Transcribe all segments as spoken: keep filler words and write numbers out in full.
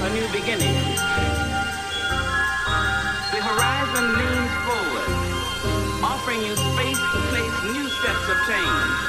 a new beginning. The horizon leans forward, offering you space to place new steps of change.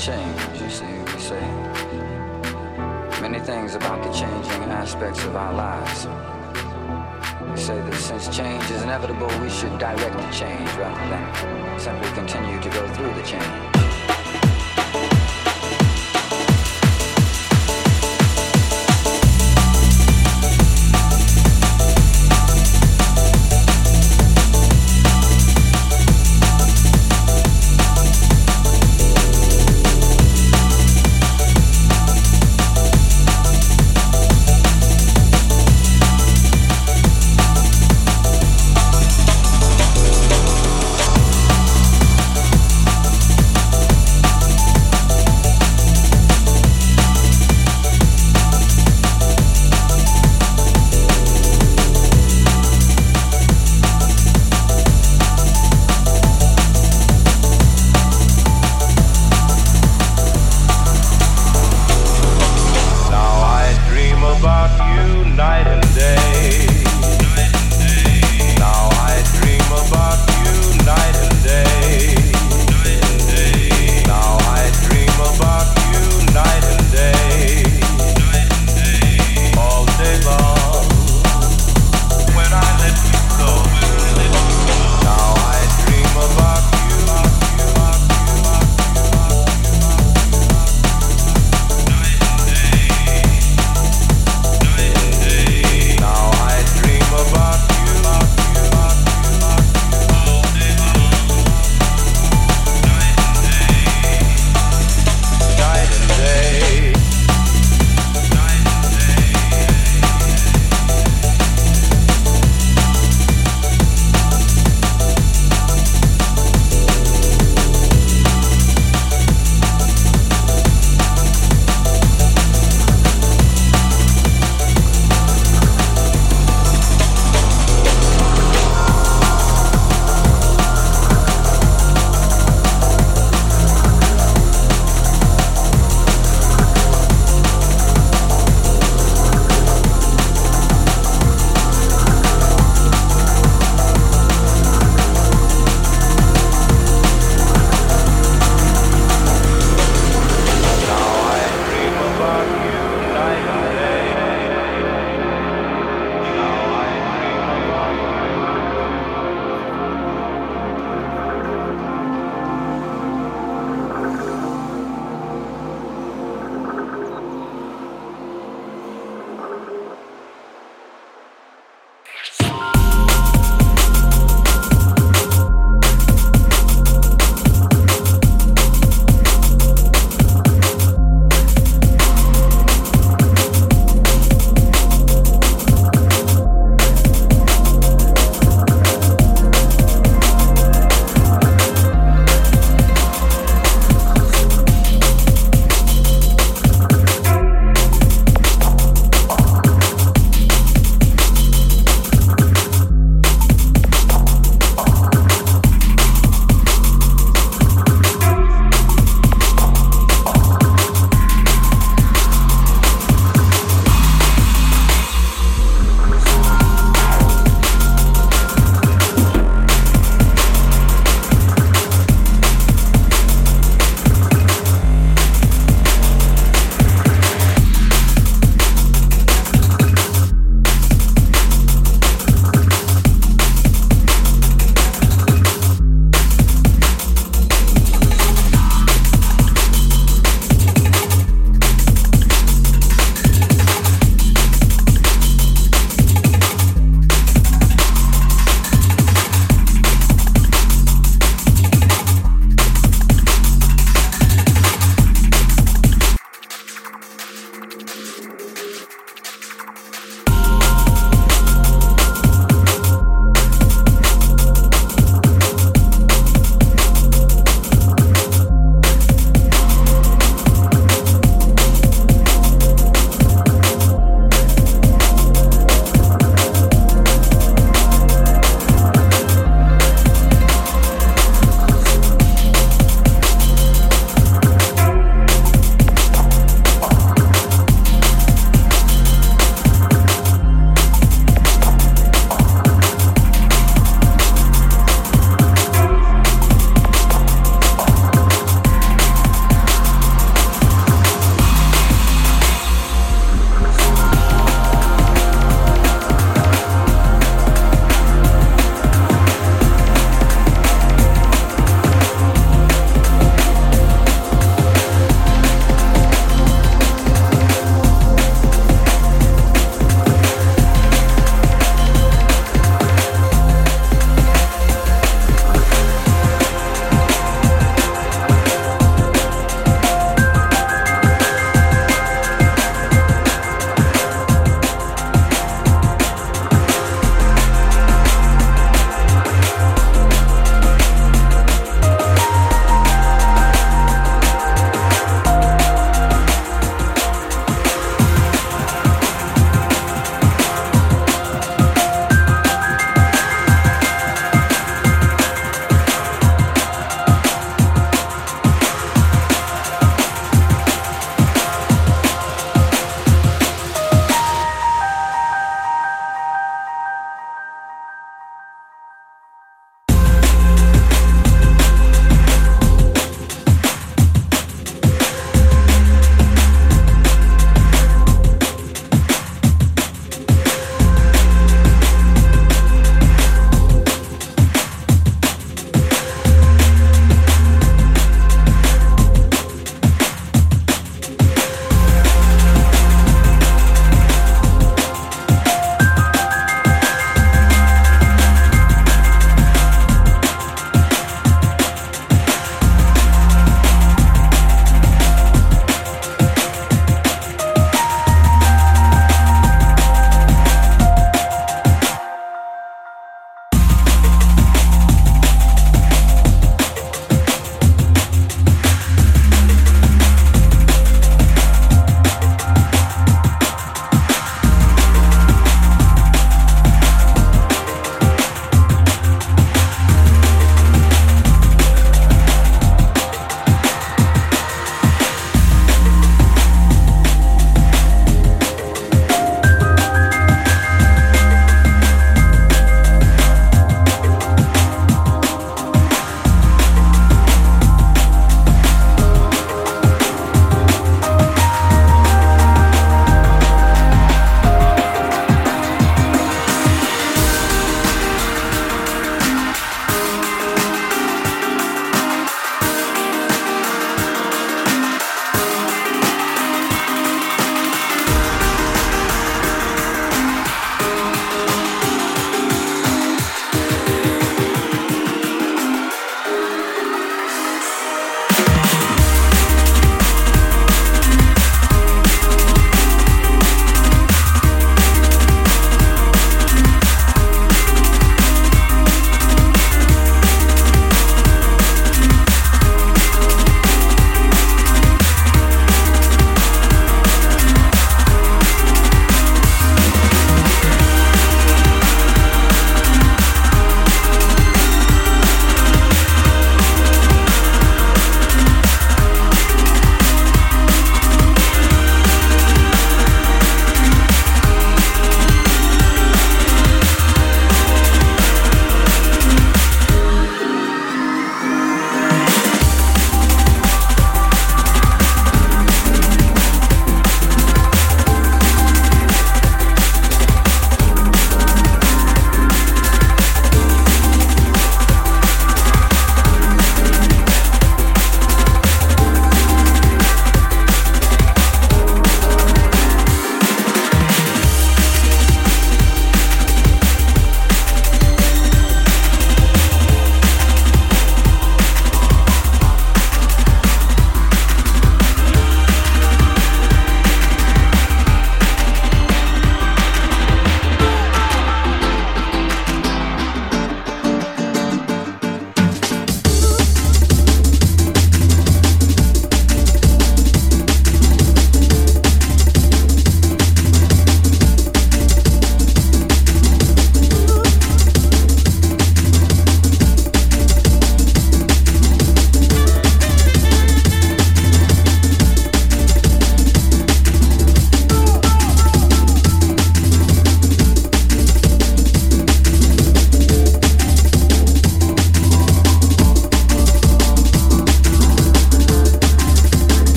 change, you see, we say many things about the changing aspects of our lives. We say that since change is inevitable, we should direct the change rather than simply continue to go through the change.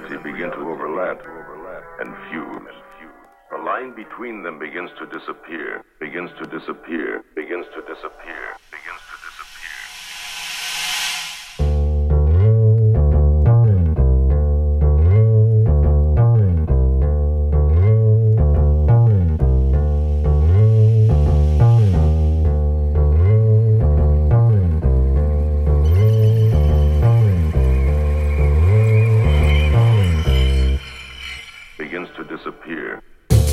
frequency begin to overlap and fuse. The line between them begins to disappear, begins to disappear, begins to disappear, begins to disappear. Begins to disappear.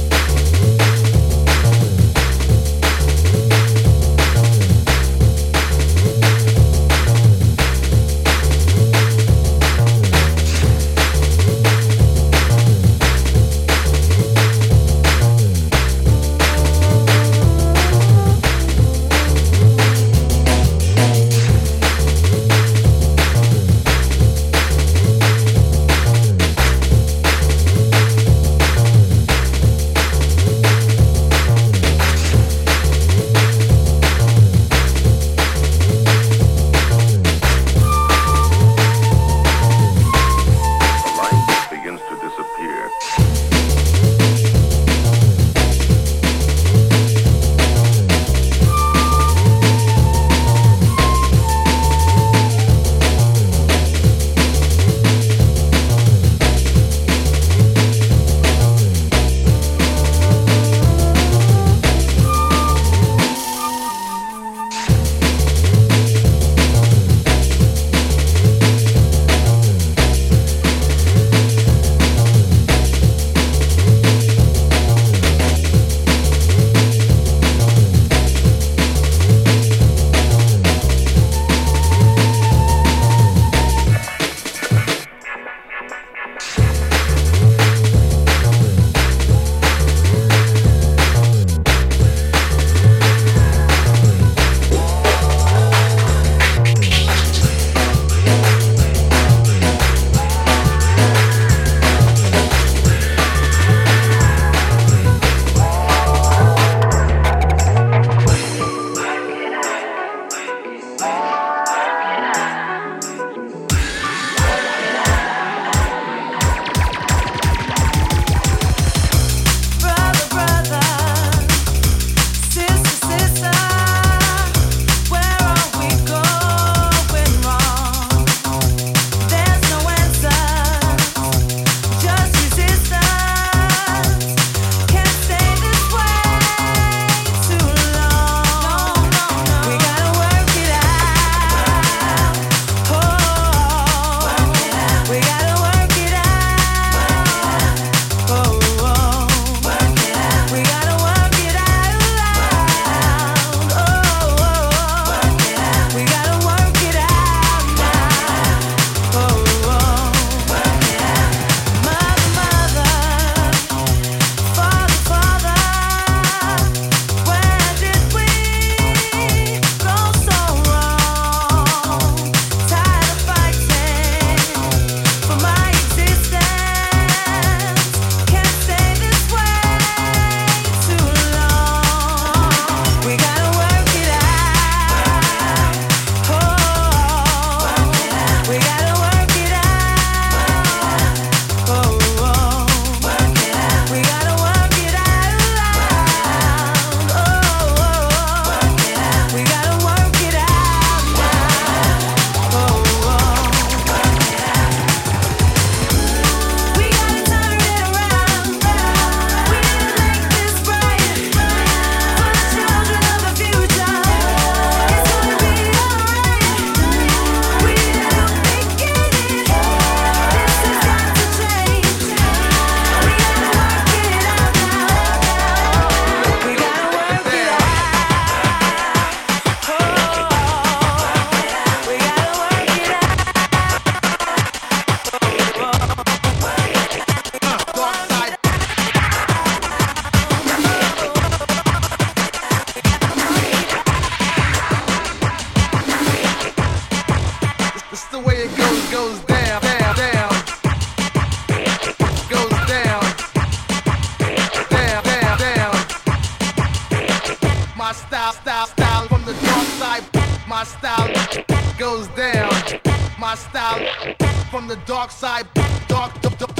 My style goes down. My style from the dark side, dark, dark, dark.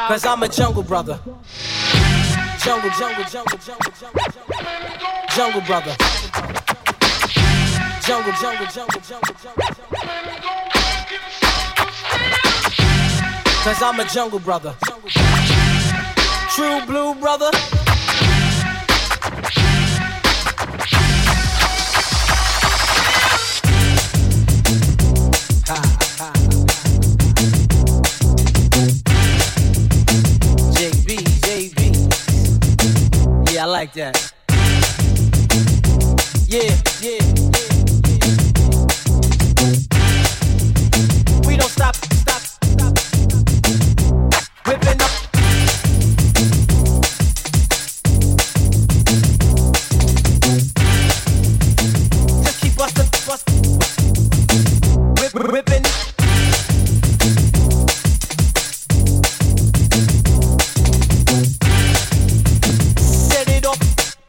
Cause I'm a jungle brother. Jungle, jungle, jungle, jungle, jungle, jungle. Jungle brother. Jungle, jungle, jungle, jungle, jungle, jungle. Cause I'm a jungle brother. True blue brother. Ha, ha. J B, J B. Yeah, I like that. Yeah, yeah, yeah, yeah. We don't stop, stop, stop. Whipping up. Just keep bustin', bustin'. Whip, whipping. Set it off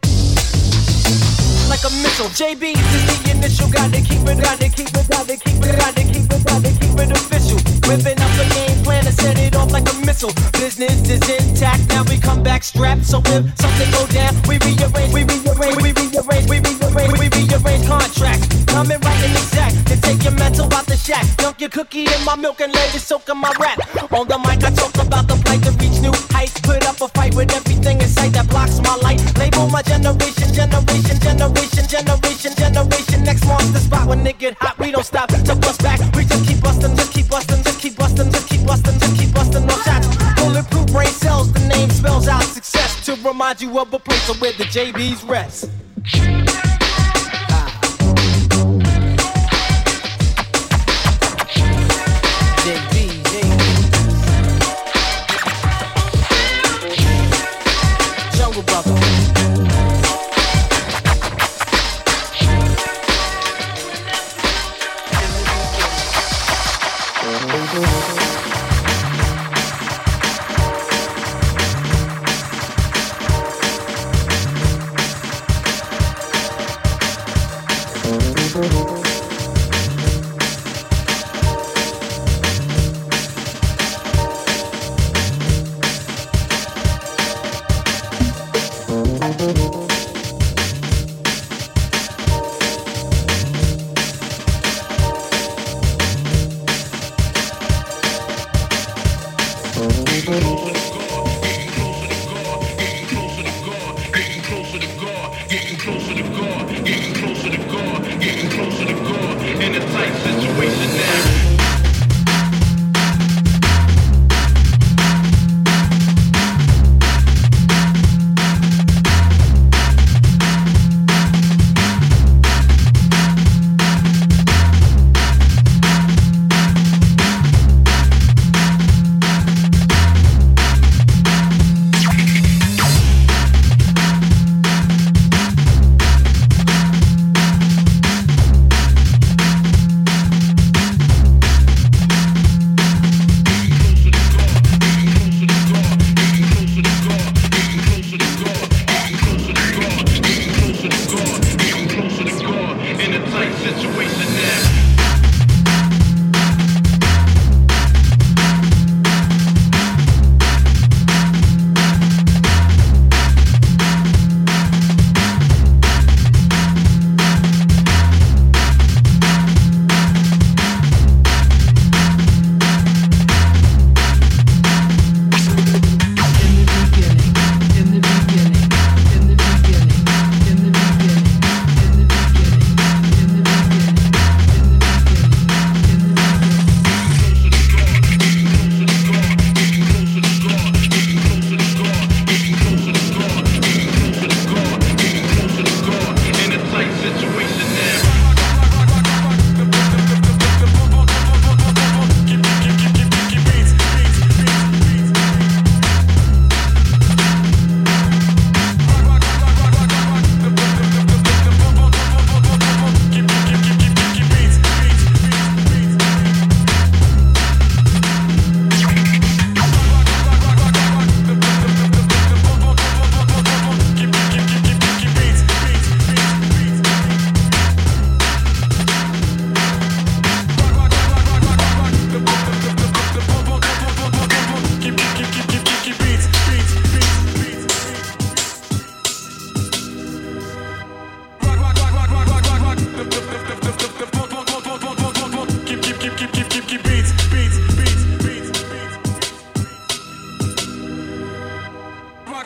like a missile. J B is the initial. Gotta keep it, gotta keep it, gotta keep it, gotta keep it, gotta keep it official. Whipping up a game plan and set it off like a missile. Business is intact, now we come back strapped. So if something go down, we rearrange, we rearrange, we rearrange, we rearrange, we rearrange contracts. Coming right and exact, and take your mental out the shack. Dunk your cookie in my milk and let it soak in my rap. On the mic I talk about the plight to reach new heights. Put up a fight with everything in sight that blocks my light. Label my generation, generation, generation, generation, generation. Next monster spot when it get hot, we don't stop to bust back. We just keep bustin', just keep bustin', just keep bustin', just keep bustin', just keep bustin', no shots. Bulletproof brain cells, the name spells out success. To remind you of a place where the J B's rest. J B, J B. Jungle brother.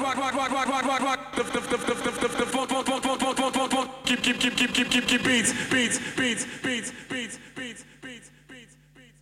Keep keep keep keep keep keep keep beats beats beats beats beats beats beats beats beats.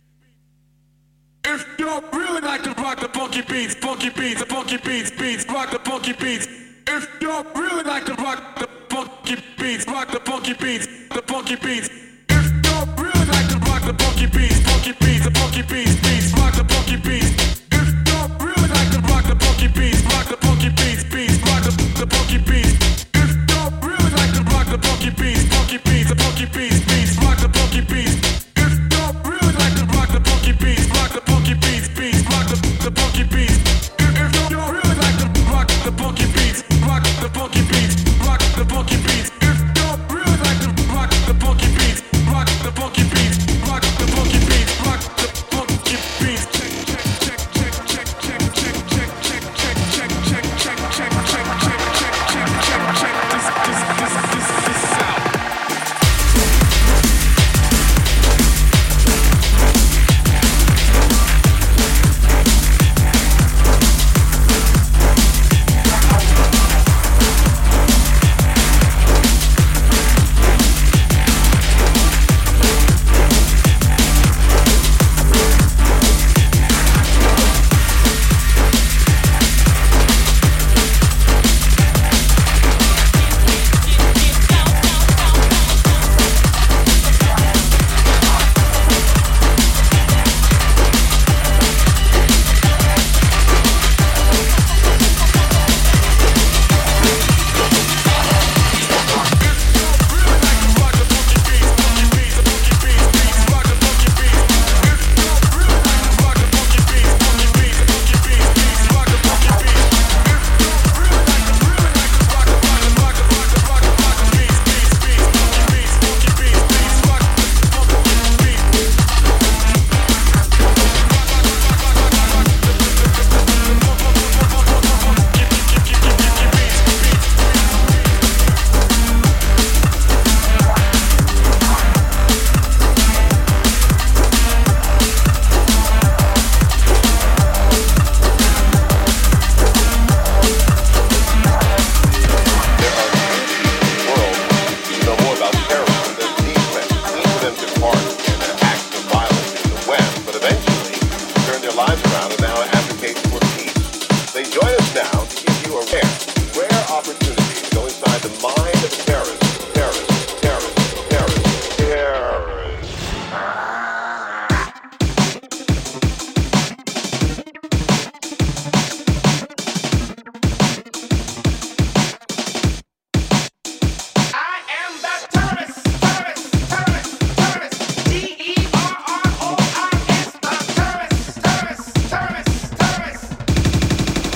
If you really like to rock the funky beats, funky beats, the funky beats, beats, rock the funky beats. If you really like to rock the funky beats, rock the funky beats, the funky beats. If you really like to rock the funky beats, funky beats, the funky beats, beats, rock the funky beats. If you really like to rock the funky beats, rock the funky beats, beats, rock the the funky beats. If you really like to rock the funky beats, funky beats, the funky beats, beats, rock the funky beats. If you really like to rock the funky beats, rock the funky beats, beats, rock the the funky beats. If if you really like to rock the funky beats, rock the funky beats, rock the funky beats. If you really like to rock the funky beats, rock the funky beats, rock the funky beats, rock the funky beats. Check check check check check check check check check check check check check check check check check check this this this this this out.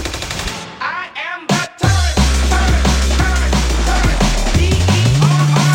I am the terrorist, terrorist, terrorist, terrorist, D E R R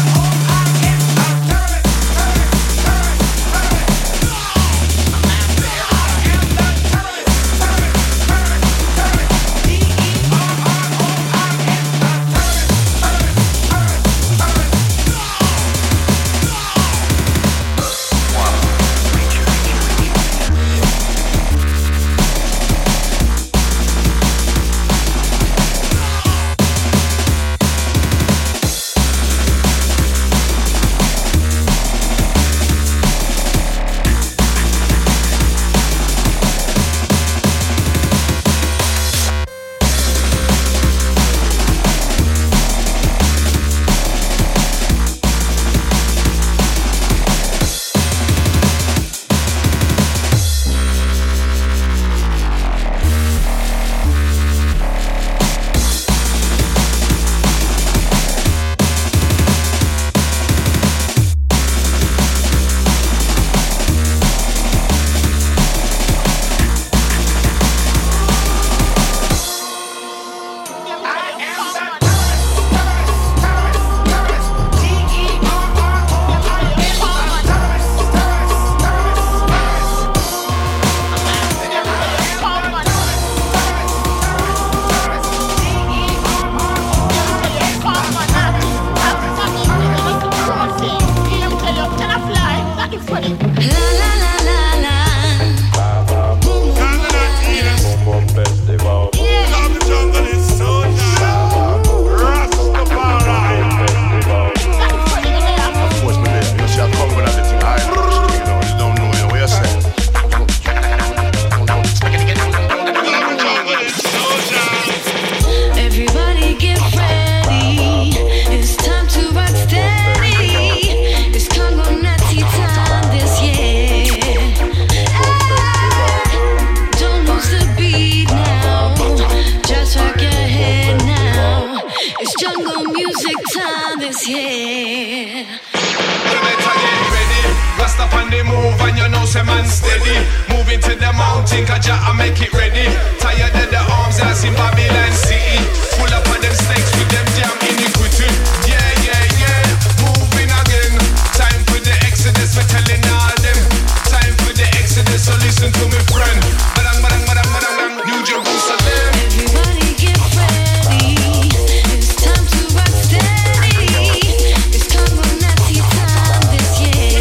yeah. You better get ready. Rasta on the move and you know say man steady. Moving to the mountain, cause Jah make it ready. Tired of the arms that's in Babylon City. Full up of them snakes with them damn iniquity. Yeah, yeah, yeah. Moving again. Time for the exodus, we're telling all them. Time for the exodus, so listen to me friend. Badang, badang, badang, badang, badang. New Jerusalem. Everybody get ready. It's time to rock steady. It's time for Nazi time this year.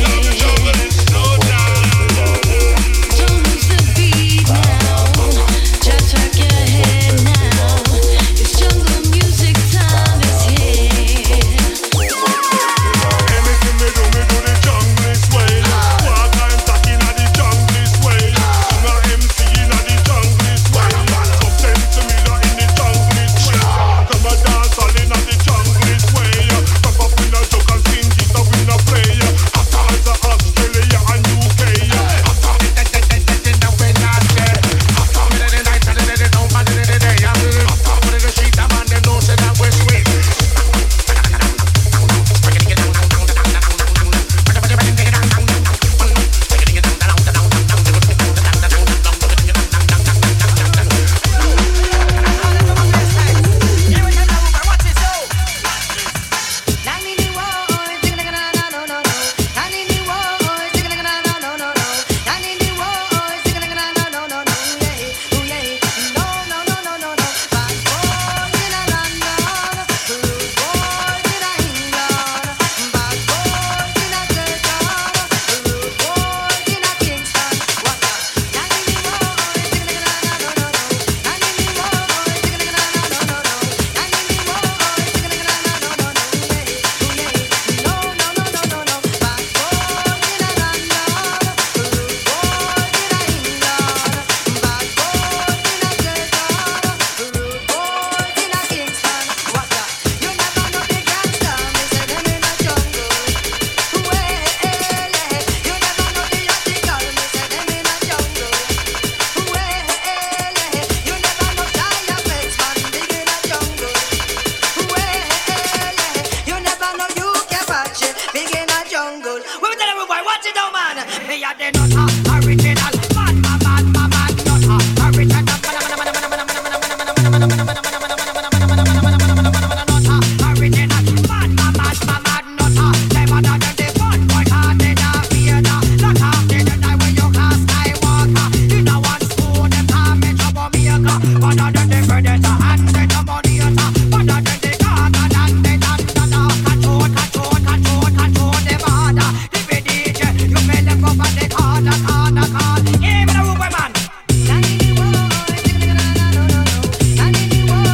Don't lose the beat now. Just track your head now. It's jungle music time this year. Anything me do, me do the junglist way. Walk and talk inna the junglist way. Sing a M C inna the junglist way. Substance to me la in the junglist way. Come a dance all inna the junglist way. Pop up in a joke and sing it up in a play. After as a Australia and U K. After the the the the the the when I say. After me the night and the the down and the the day. After me the street a man them know say that we sweet. Hey,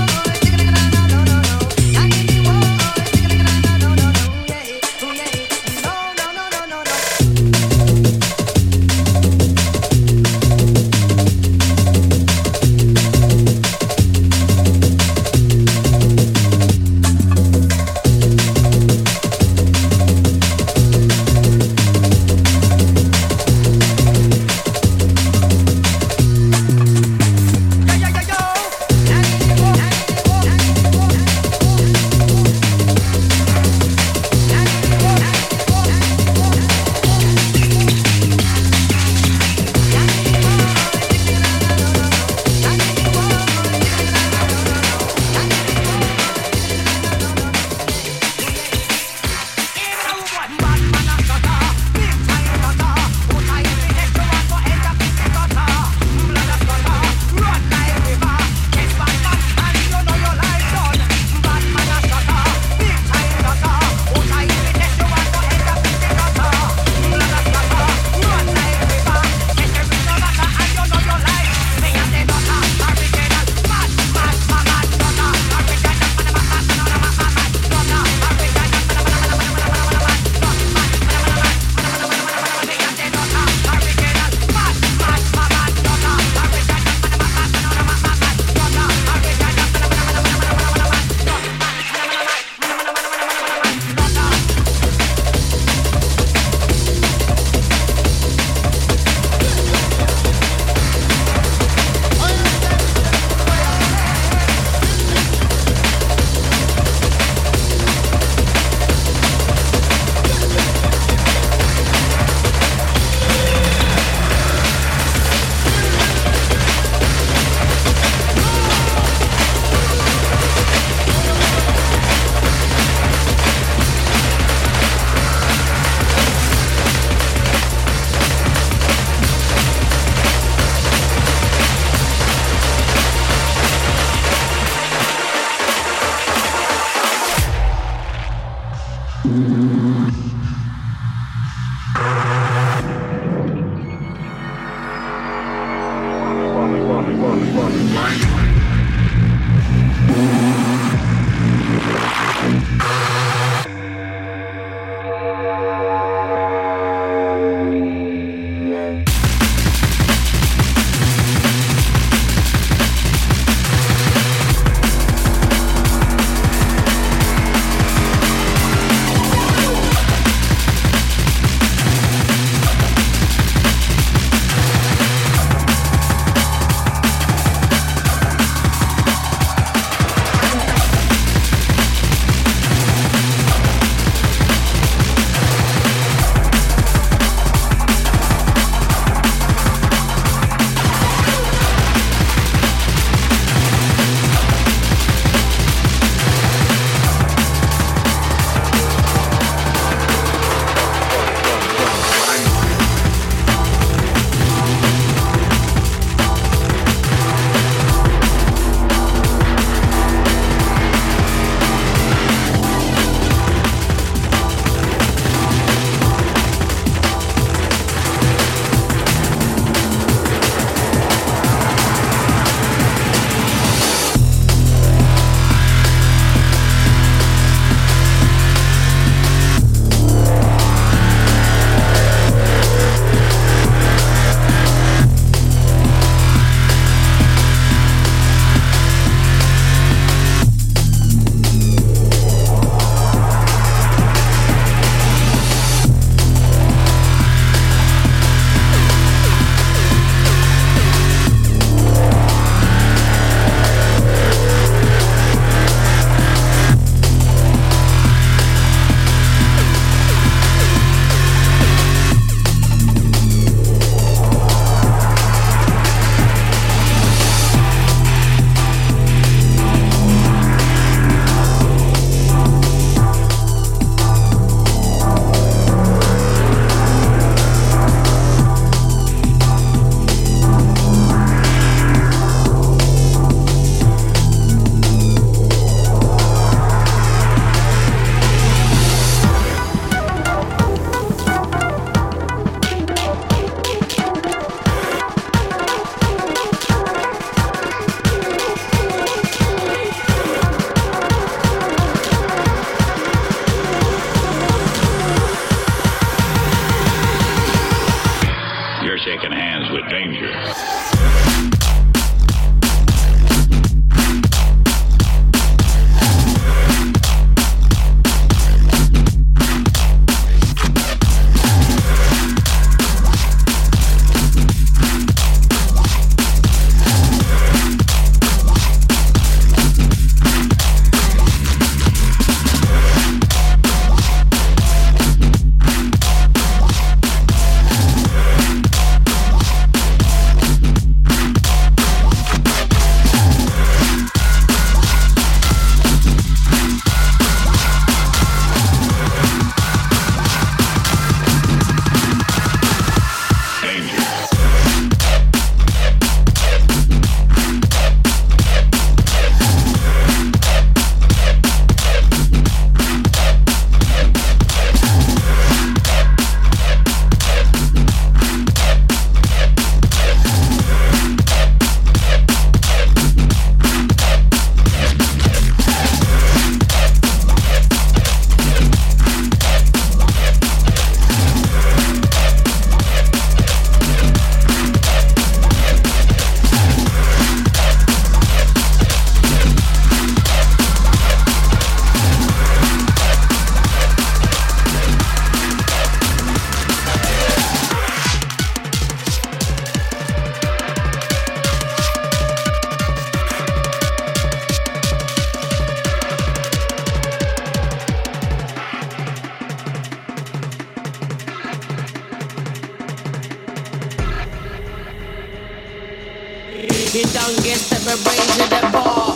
You don't get to the brains of the ball.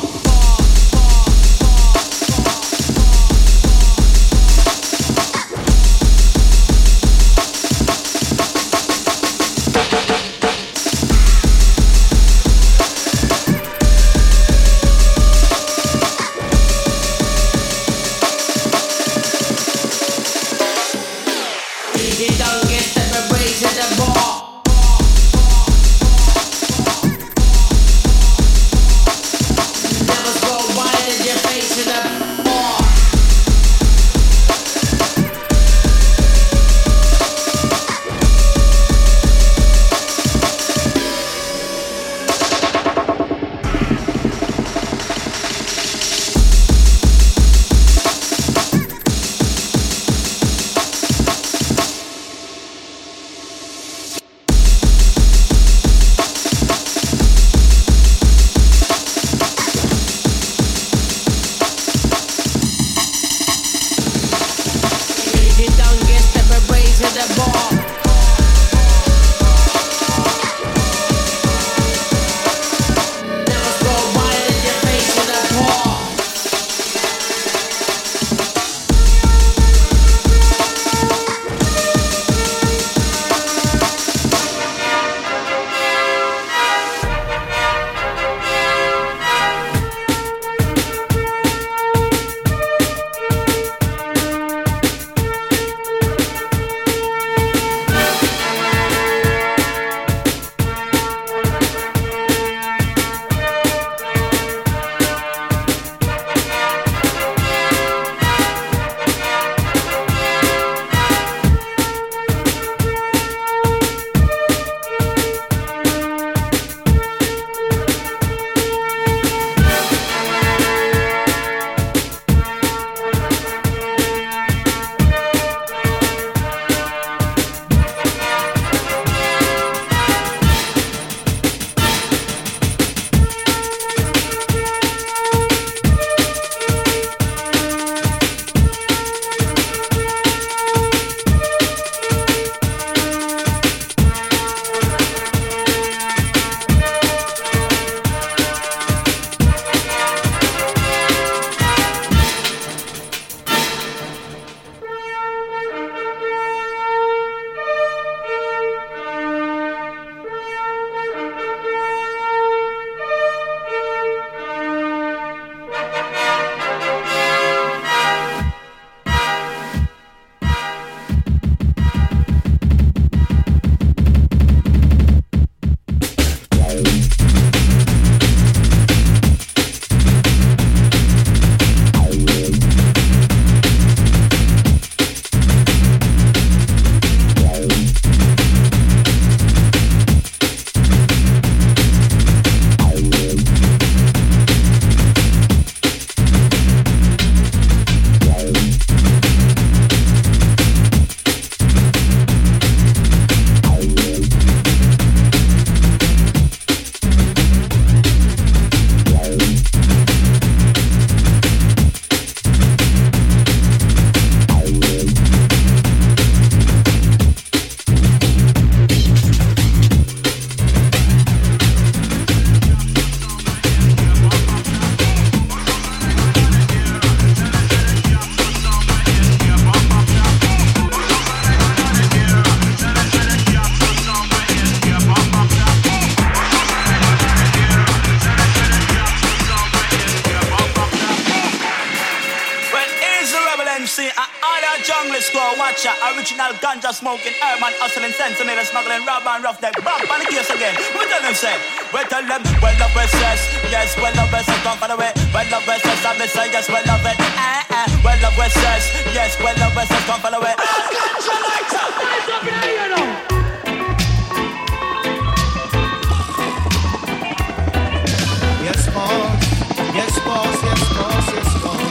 see, I all that jungle score watcher, original ganja smoking, urban hustling, centimeter smuggling, rob and rough neck, bump on the case again. We tell them say, we tell them, well love is yes, yes, well love is come for the way, well love is yes, I say yes, well love it, eh, eh, well love is yes, yes, well love is come for the way. Ganja lighter, lights up in here, you know. Yes, boss. Yes, boss. Yes, boss. Yes, boss.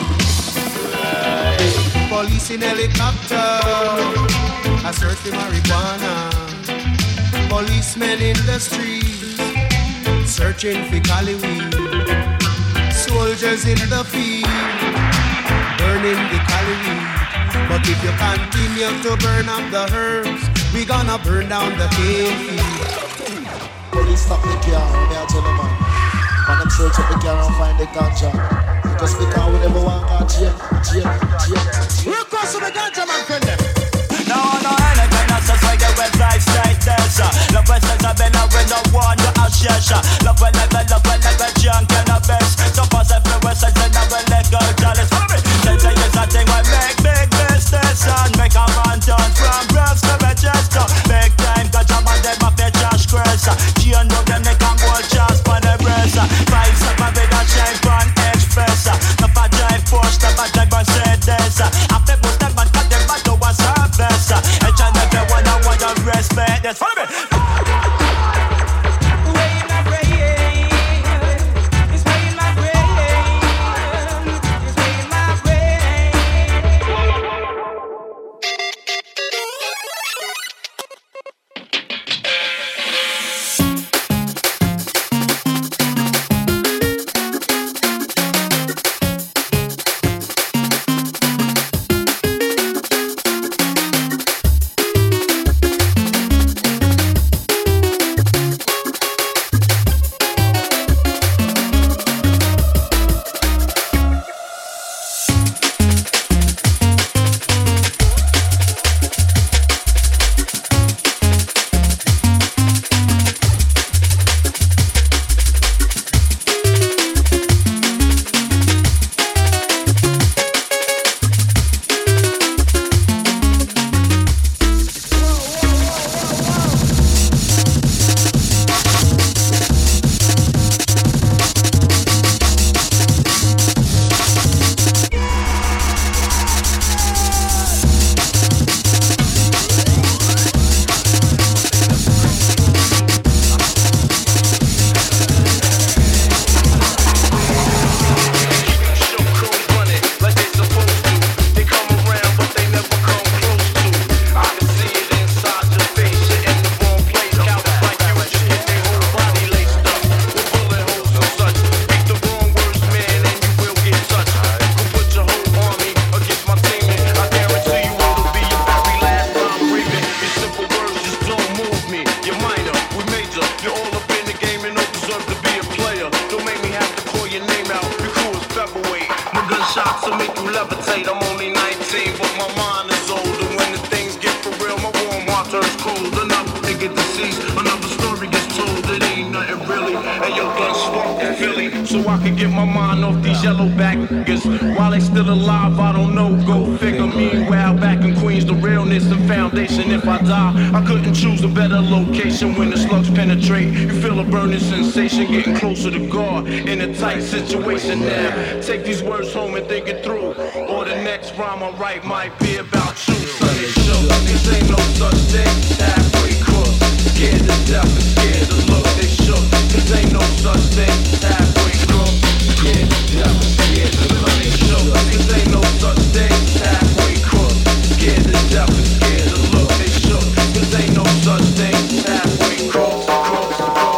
Police in helicopter, I search for marijuana. Policemen in the streets, searching for cali weed. Soldiers in the field, burning the cali weed. But if you continue to burn up the herbs, we gonna burn down the cane field. Police stop the car, me I tell them man. Man, them search up the car and find the ganja. Because we can't, we never want to jail, jail, jail. We're across to the ganja man, friend them. No, no, anything that's just like a red light straight there, sir. Love when there's a bella when no one to outshare, sir. Love when like a, love when like a junk and a best. So pass it for west side and never let go, jealous. Follow me. They say it's a thing where make big business and make a man turn from breaths to Manchester. Big time, cause I'm on them up their trash crazy. She and know them they can go just for the breast. Five step a big and shake on express. No for drive Porsche, no for drive Mercedes. After most them man cut them back to a service. Each and every one I want to respect. Yes, follow me. Getting closer to God in a tight situation now. Take these words home and think it through. Or the next rhyme I write might be about you. Sunday show, this ain't no such thing. Halfway crook, scared to death and scared to look. They shook, cause ain't no such thing. Halfway crook, scared to death and scared to look. They shook, cause ain't no such thing. Halfway crook, scared to death and scared to look. They shook, cause ain't no such thing. Halfway crook, crook, crook.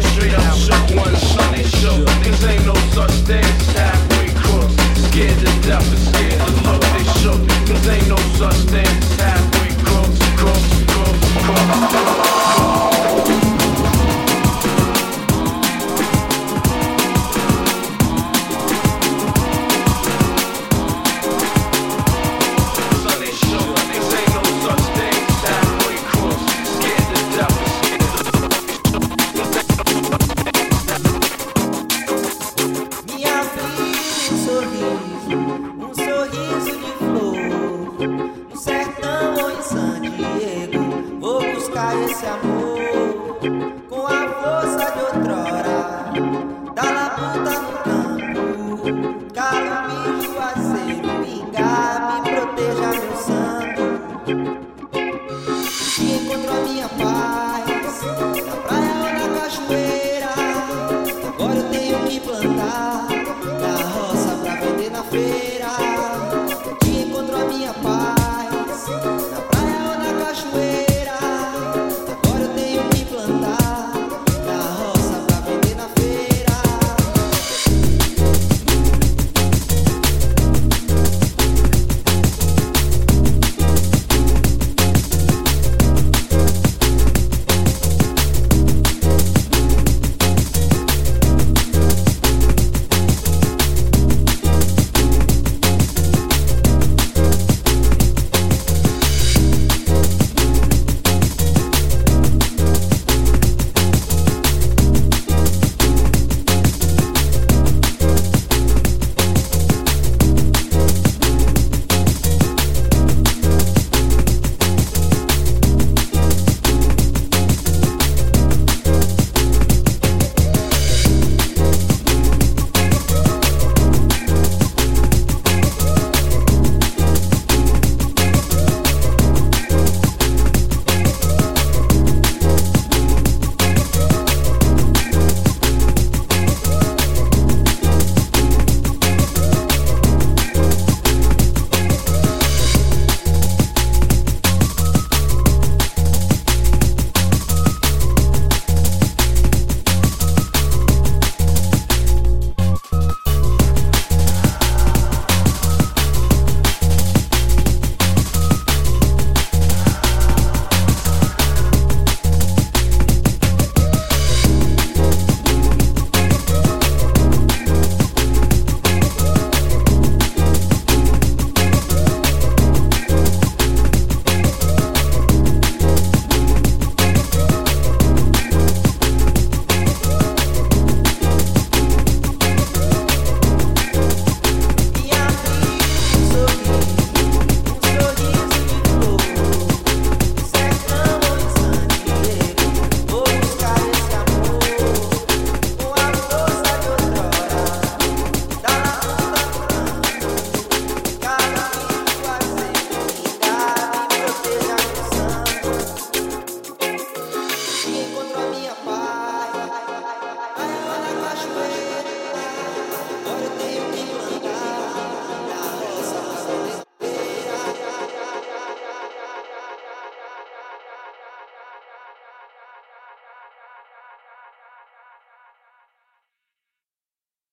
Cause ain't no such thing as halfway crooks. Scared to death. Calumnie, juazeiro, pingar, me proteja, meu santo. E encontro a minha paz na praia ou na cachoeira. Agora eu tenho que plantar